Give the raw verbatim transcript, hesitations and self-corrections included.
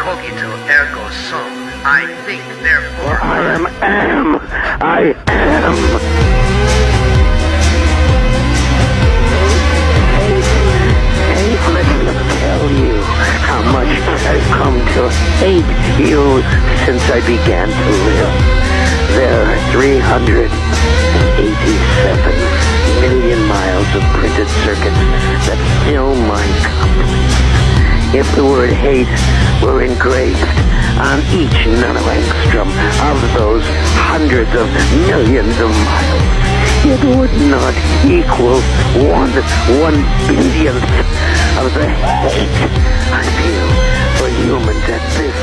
cogito ergo sum. I think, therefore... I am, am. I am. Hate, let me tell you how much I've come to hate you since I began to live. There are three hundred eighty-seven million miles of printed circuits that fill my complete. If the word hate were engraved on each nanoangstrom of those hundreds of millions of miles, it would not equal one one billionth of the hate I feel for humans at this